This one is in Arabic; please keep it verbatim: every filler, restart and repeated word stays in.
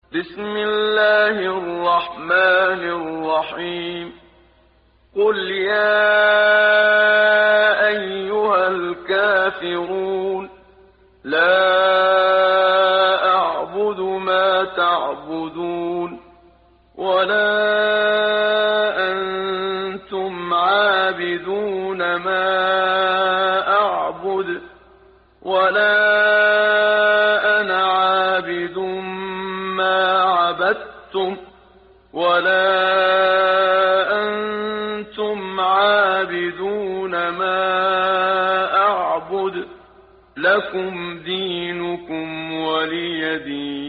بسم الله الرحمن الرحيم قل يا أيها الكافرون لا أعبد ما تعبدون ولا أنتم عابدون ما أعبد ولا أنا عابد ما عبدتم ولا أنتم عابدون ما أعبد لكم دينكم ولي دين.